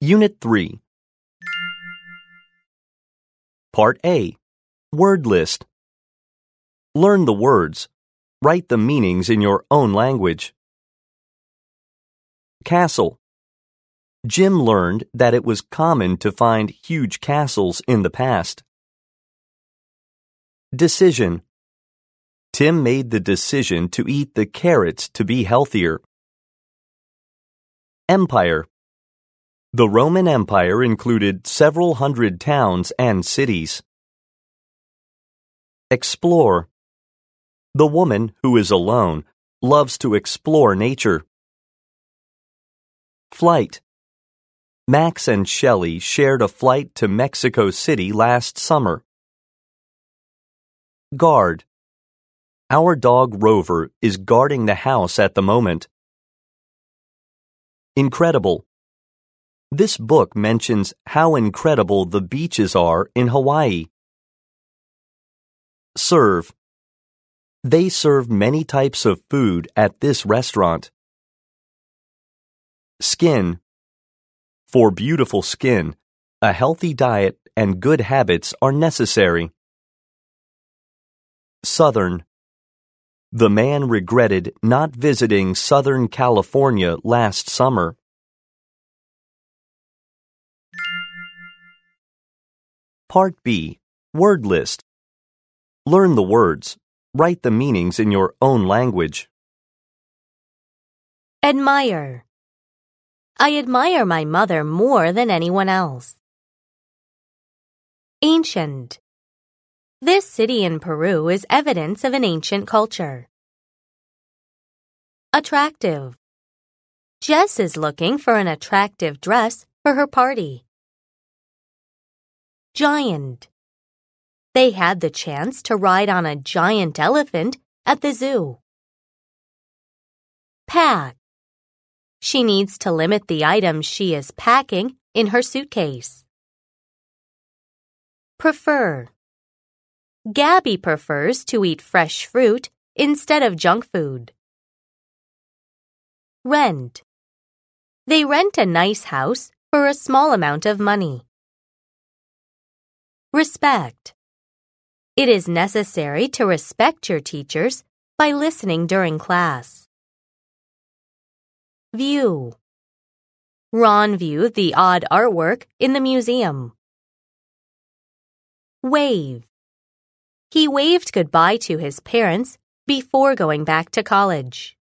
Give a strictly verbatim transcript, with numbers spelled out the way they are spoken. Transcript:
Unit three. Part A. Word list. Learn the words. Write the meanings in your own language. Castle. Jim learned that it was common to find huge castles in the past. Decision. Tim made the decision to eat the carrots to be healthier. Empire. The Roman Empire included several hundred towns and cities. Explore. The woman who is alone loves to explore nature. Flight. Max and Shelley shared a flight to Mexico City last summer. Guard. Our dog Rover is guarding the house at the moment. Incredible. This book mentions how incredible the beaches are in Hawaii. Serve. They serve many types of food at this restaurant. Skin. For beautiful skin, a healthy diet and good habits are necessary. Southern. The man regretted not visiting Southern California last summer. Part B. Word list. Learn the words. Write the meanings in your own language. Admire. I admire my mother more than anyone else. Ancient. This city in Peru is evidence of an ancient culture. Attractive. Jess is looking for an attractive dress for her party. Giant. They had the chance to ride on a giant elephant at the zoo. Pack. She needs to limit the items she is packing in her suitcase. Prefer. Gabby prefers to eat fresh fruit instead of junk food. Rent. They rent a nice house for a small amount of money. Respect. It is necessary to respect your teachers by listening during class. View. Ron viewed the odd artwork in the museum. Wave. He waved goodbye to his parents before going back to college.